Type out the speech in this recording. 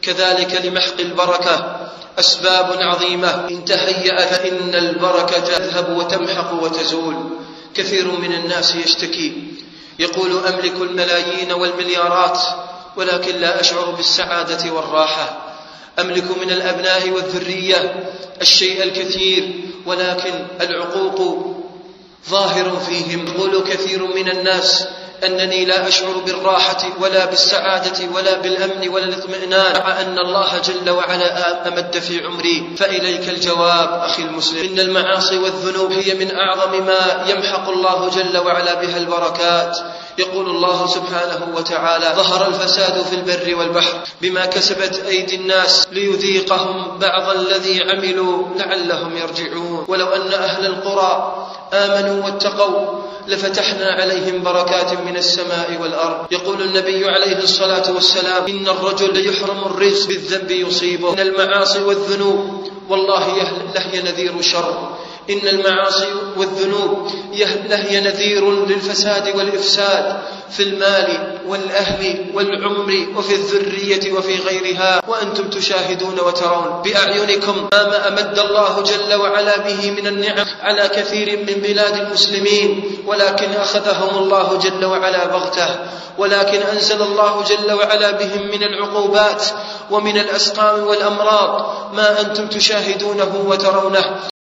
كذلك لمحق البركة أسباب عظيمة إن تهيأ فإن البركة تذهب وتمحق وتزول. كثير من الناس يشتكي يقول أملك الملايين والمليارات ولكن لا أشعر بالسعادة والراحة، أملك من الأبناء والذرية الشيء الكثير ولكن العقوق ظاهر فيهم. يقول كثير من الناس أنني لا أشعر بالراحة ولا بالسعادة ولا بالأمن ولا الاطمئنان مع أن الله جل وعلا أمد في عمري. فإليك الجواب أخي المسلم، إن المعاصي والذنوب هي من أعظم ما يمحق الله جل وعلا بها البركات. يقول الله سبحانه وتعالى: ظهر الفساد في البر والبحر بما كسبت أيدي الناس ليذيقهم بعض الذي عملوا لعلهم يرجعون. ولو أن أهل القرى آمنوا واتقوا لفتحنا عليهم بركات من السماء والأرض. يقول النبي عليه الصلاة والسلام: إن الرجل يحرم الرزق بالذنب يصيبه. إن المعاصي والذنوب والله لهي نذير شر، إن المعاصي والذنوب لهي نذير للفساد والإفساد في المال والأهل والعمر وفي الذرية وفي غيرها، وأنتم تشاهدون وترون بأعينكم ما أمد الله جل وعلا به من النعم على كثير من بلاد المسلمين، ولكن أخذهم الله جل وعلا بغته، ولكن أنزل الله جل وعلا بهم من العقوبات ومن الأسقام والأمراض ما أنتم تشاهدونه وترونه.